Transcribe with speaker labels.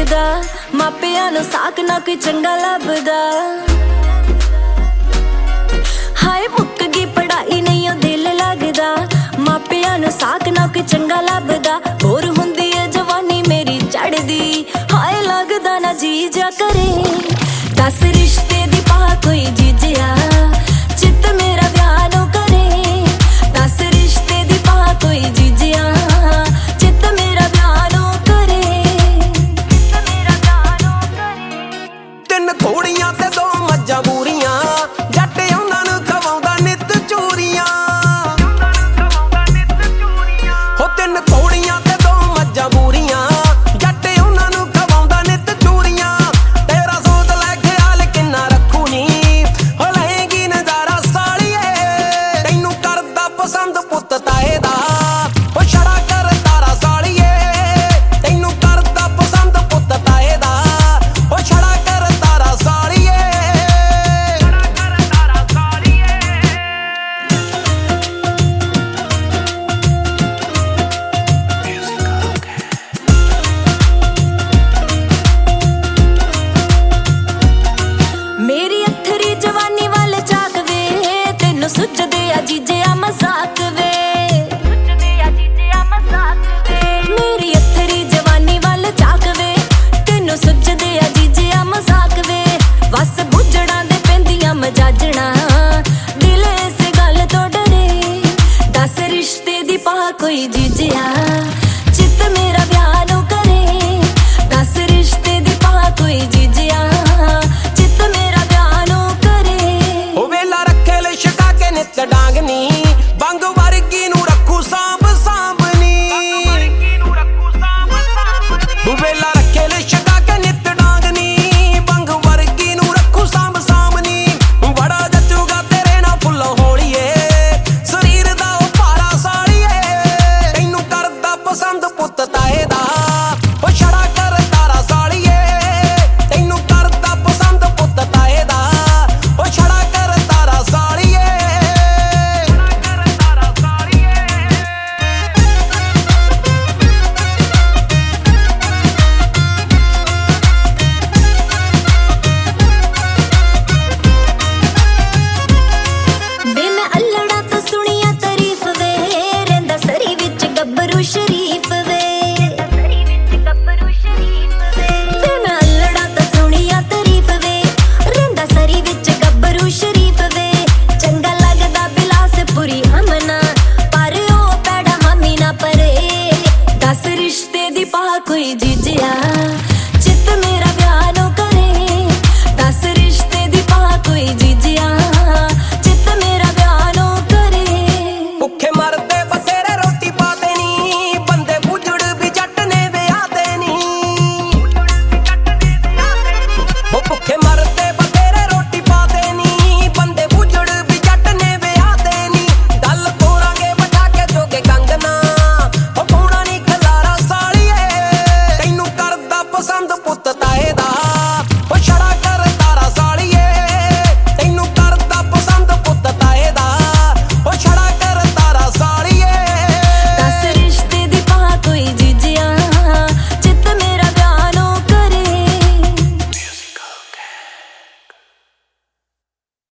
Speaker 1: लगदा, मापियां नूं साक ना कोई चंगा लभदा। हाय मुक गई पढ़ाई नहीं ओ दिल लगदा, मापियां नूं साक ना कोई चंगा लभदा। होर हुंदी है जवानी मेरी चढ़दी, हाय लगदा ना जी जा करे। दस रिश्ते दी पा कोई जीजिया, चित मेरा ब्याह नूं करे। दस रिश्ते दी पा कोई जीजिया, चित मेरा ब्याह नूं करे।
Speaker 2: तीन घोड़ियां ते दो मज्जां बूरियां, जट उन्हां नूं खवाउंदा नित चूरियां। हो तीन घोड़ियां ते दो मज्जां बूरियां, जट उन्हां नूं खवाउंदा नित चूरियां। तेरा सोच लै ख्याल किन्ना रखू नी, हो लएगी नज़ारा सालिए। तैनूं करदा पसंद पुत्त ताए दा, हो छड़ा कर तारा सालिए। तैनूं करदा पसंद पुत्त ताए दा, हो छड़ा कर तारा सालिए।
Speaker 1: मेरी अथरी जवानी वाले झाक वे, तेनू सुझदे आ जीजे आ मजाक वे। मेरी अथरी जवानी वाले झाक वे, तेनू सुझदे आ जीजे आ मजाक वे। वस बुझड़ा दे पैंदियां मजाजणा, दिल इस गल तो डरे। दस रिश्ते दी पा कोई जीजिया, चित मेरा ब्याह नूं करे। दस रिश्ते दी पा कोई जीजिया, चित मेरा ब्याह नूं करे।
Speaker 2: हो वेला रखे लिशका के नित डांगनी, बंग वर्गी नूं रखू सांभ सांभनी। हो वेला रखे लिशका के नित डांगनी, बंग वर्गी नूं रखू सांभ सांभनी। बड़ा जचूगा तेरे नाल फुल्लो होलिए, शरीर दा ओ भारा सालिए। तैनूं करदा पसंद पुत्त ताए दा, हो छड़ा कर तारा सालिए। तैनूं करदा पसंद पुत्त ताए दा, हो छड़ा कर तारा सालिए।
Speaker 1: वे मैं अल्लड़ा तो सुनिया तारीफ वे, रहिंदा सरी विच गब्बरू शरीफ वे। वे मैं अल्लड़ा तो सुनिया तारीफ वे, रहिंदा सरी विच गब्बरू शरीफ वे। चंगा लगदा बिलासपुरी हमना, पर ओ पैड़ा हामी ना परे। दस रिश्ते दी पा कोई जीजिया, चित मेरा ब्याह नूं करे। दस रिश्ते दी पा कोई जीजिया, चित मेरा ब्याह नूं करे।
Speaker 2: भुखे मरदे बथेरे रोटी पाते नी, बंदे बुजड़ भी जट ने विआहते नी। हो भुखे मरदे बथेरे रोटी पाते नी, बंदे बुजड़ भी जट ने विआहते नी। गल तोरांगे बैठा के जोगे कंगना, हो कौड़ा नी खलारा सालिए। तैनूं करदा पसंद पुत्त